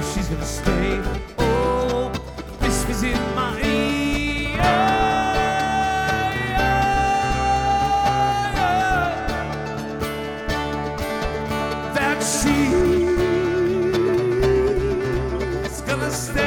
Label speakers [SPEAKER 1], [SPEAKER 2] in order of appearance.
[SPEAKER 1] she's gonna stay. Oh, whispers in my ear that she's gonna stay.